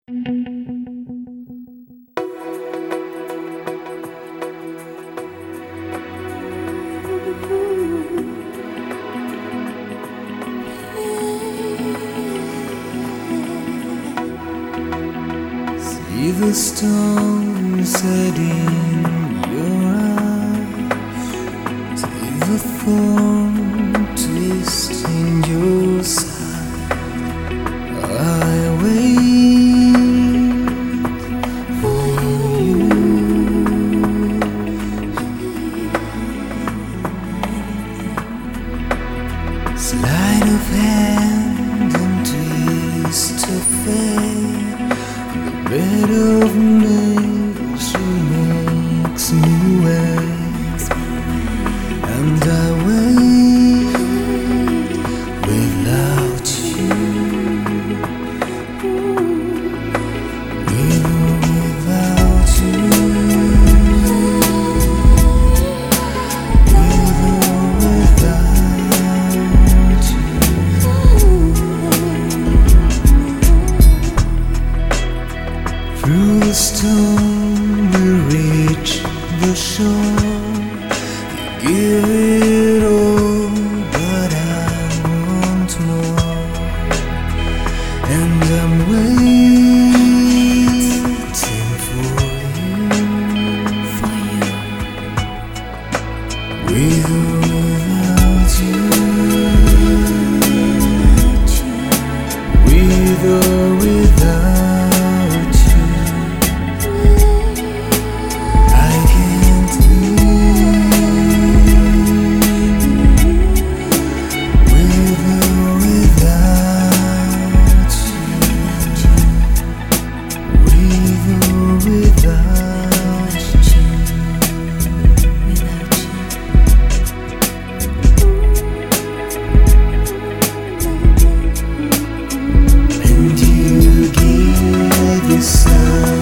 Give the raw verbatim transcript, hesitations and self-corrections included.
See the storm set in your eyes, see the thorn twist in your side. I wait for you. Sleight of hand and twist of fate, the bed of nature makes me wait, and I wait without you, with or without you, with or without you. Through the storm we reach the shore. You give it all, but I want more, and I'm waiting for you, for you, with or without you, with or without. And you give the sun.